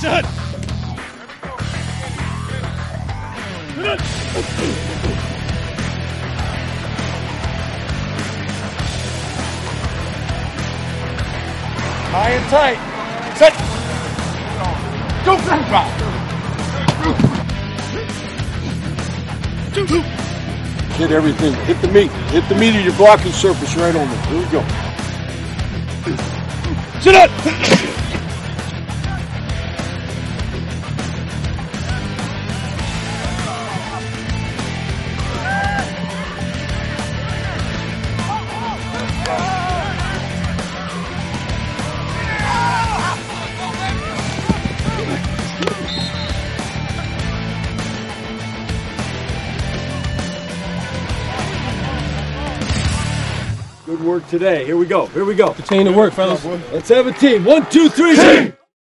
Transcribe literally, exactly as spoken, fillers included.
Set. High and tight. Set. Go. Hit everything. Hit the meat. Hit the meat of your blocking surface right on there. Here we go. Sit up. Good work today. Here we go. Here we go. Continue to work, fellas. Let's have a team. One, two, three, team.